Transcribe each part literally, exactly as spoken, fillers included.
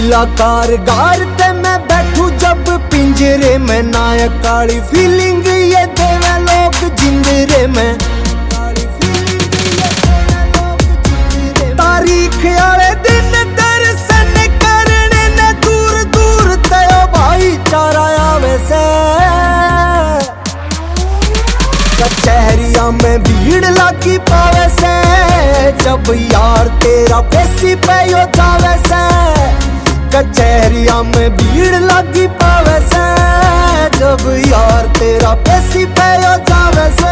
दिला कारगार ते मैं बैठू जब पिंजरे में नायक काली फीलिंग ये देवे लोग जिंदरे में तारीख आले दिन दर्शन करने ने दूर दूर तयो भाईचारा आवे से कचहरिया में भीड़ लगी पावे से जब यार तेरा पेशी पे यो जावे से कचहरिया में भीड़ लगी पावे से जब यार तेरा पेशी पे यो जावे से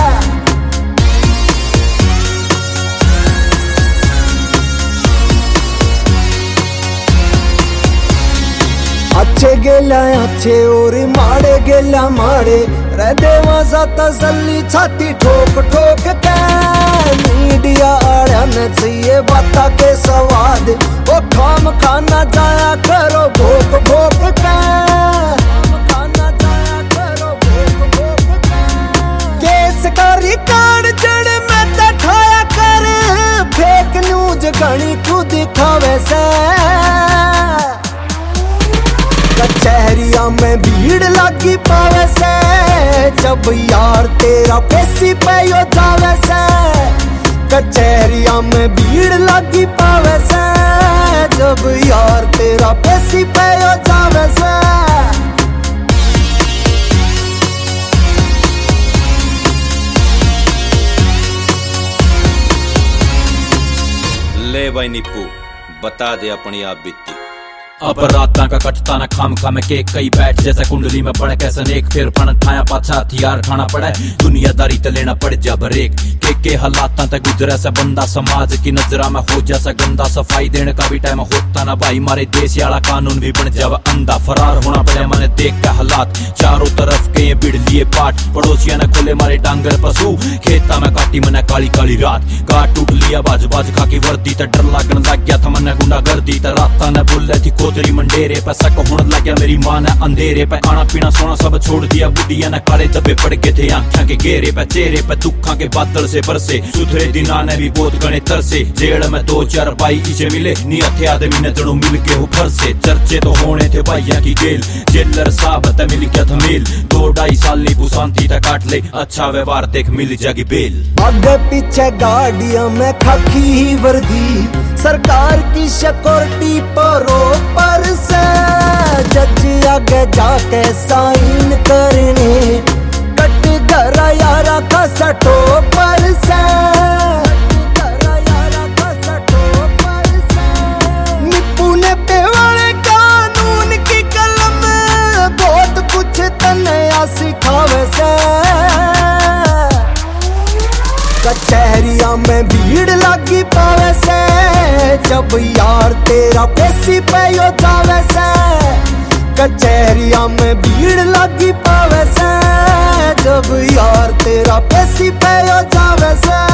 अच्छे गेला अच्छे और माड़े गेला माड़े रे देवा सा तसल्ली छाती ठोक ठोक के मीडिया आड़न चाहिए बाता के स्वाद ओ खाम खाना जाया करो भोक भोक के खाना जाया करो भोक भोक के केस का रिकॉर्ड जड़ में दिखाया कर फेक न्यूज घणी तू दिखावे से कचहरिया में भीड़ लगी पावे से जब यार तेरा पेशी पे यो जावे से कचहरिया में भीड़ लगी पावे से जब यार तेरा पेशी पे यो जावे से ले भाई निप्पू बता दे अपनी आप बीती अब रातां का कटता न खाम खा में केक कई बैठ जैसे कुंडली में पड़े कैसे नेक फिर फण खाया पाछा हथियार खाना पड़े दुनियादारी ते लेना पड़ जा बरेक के के हालातां ते गुजरे से बंदा समाज की नजरा में हो जैसा गंदा सफाई देने का भी टाइम होता ना भाई मारे देश वाला कानून भी बन जावा अंधा फरार होना पड़े मैंने देख के हालात चारों तरफ के ये बिड़ लिए पाट पड़ोसिया ने खोले मारे डांगर पशु खेता में काटी मैंने काली काली रात काट टूट लिया बाज बाज खा की वर्दी ते डर लगन लग गया था मैंने गुंडा गर्दी ते रातां ने बोले थी तेरी मंडेरे पे सक होने लग गया मेरी माँ ने अंधेरे पे खाना पीना सोना सब छोड़ दिया बुढ़िया ने काले दबे पड़ गए थे आंखों के घेरे पे चेहरे पे दुखा के बादल से बरसे सुथरे दिन आने भी बहुत गणे तरसे जेल में दो चार भाई इसे मिले नी हथे आदमी ने जड़ों मिल के हो घर से चर्चे तो होने थे भाइया की गेल जेलर साहब ते मिल गया था मेल दो ढाई साल नी बुशांति तक काट ले अच्छा व्यवहार देख मिल जाएगी बेल आगे पीछे गाड़ियां में खाकी वर्दी सरकार की सिक्योरिटी परो पर से जज आगे जाके साइन करने कट गरा यारा का सटो पर से निप्पू ने पेवाड़े कानून की कलम बहुत कुछ तन्या सिखावे से कचहरिया में भीड़ लगी पावे से जब यार तेरा पेशी पे यो जावे से कचहरिया में भीड़ लगी पावे से जब यार तेरा पेशी पे यो जावे से।